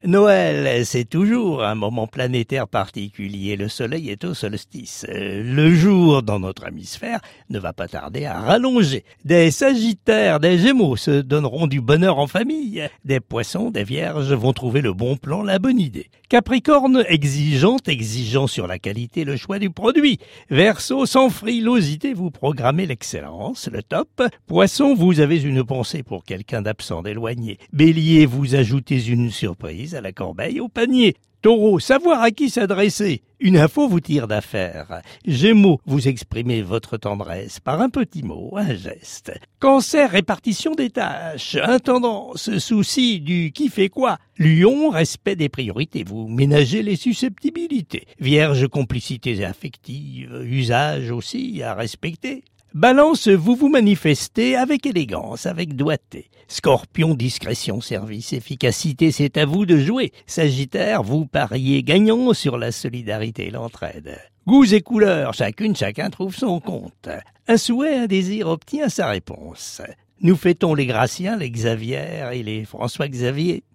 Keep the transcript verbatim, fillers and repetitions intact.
Noël, c'est toujours un moment planétaire particulier. Le soleil est au solstice. Le jour, dans notre hémisphère, ne va pas tarder à rallonger. Des sagittaires, des gémeaux se donneront du bonheur en famille. Des poissons, des vierges vont trouver le bon plan, la bonne idée. Capricorne, exigeante, exigeant sur la qualité, le choix du produit. Verseau, sans frilosité, vous programmez l'excellence, le top. Poisson, vous avez une pensée pour quelqu'un d'absent, d'éloigné. Bélier, vous ajoutez une surprise à la corbeille, au panier. Taureau, savoir à qui s'adresser. Une info vous tire d'affaire. Gémeaux, vous exprimez votre tendresse par un petit mot, un geste. Cancer, répartition des tâches. Intendance, souci du qui fait quoi. Lion, respect des priorités. Vous ménagez les susceptibilités. Vierge, complicité affective. Usage aussi à respecter. Balance, vous vous manifestez avec élégance, avec doigté. Scorpion, discrétion, service, efficacité, c'est à vous de jouer. Sagittaire, vous pariez gagnant sur la solidarité et l'entraide. Goûts et couleurs, chacune, chacun trouve son compte. Un souhait, un désir obtient sa réponse. Nous fêtons les Graciens, les Xavier et les François-Xavier.